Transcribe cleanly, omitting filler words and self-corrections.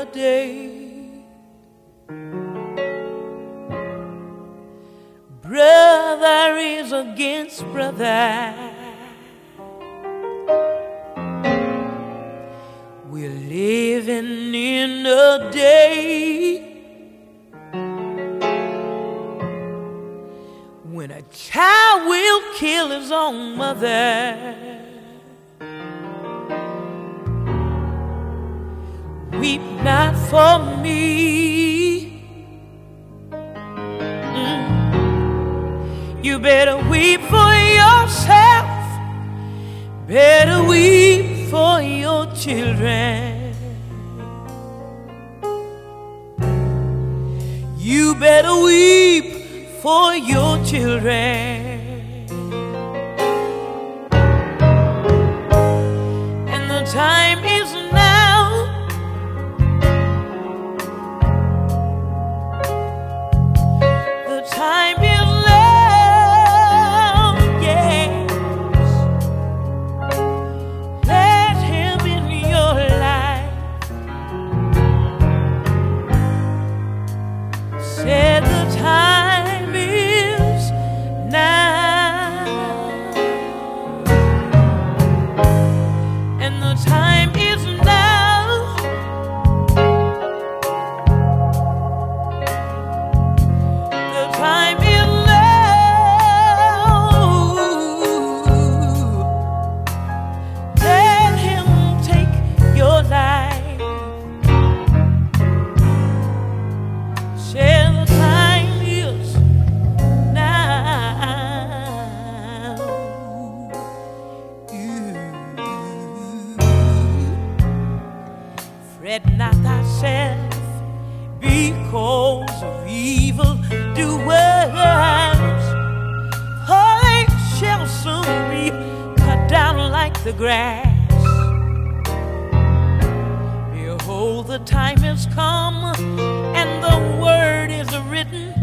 day. Brother is against brother. We're living in a day when a child will kill his own mother. Weep not for me. You better weep for yourself. Better weep for your children. You better weep for your children. And the time is now. The time is now, yes. Let him in your life. Said the time is now. And the time is now. The time is now. Let him take your life. Say the time is now. Fret not thyself because of evil doers, for they shall soon be cut down like the grass. Behold, the time has come, and the word is written,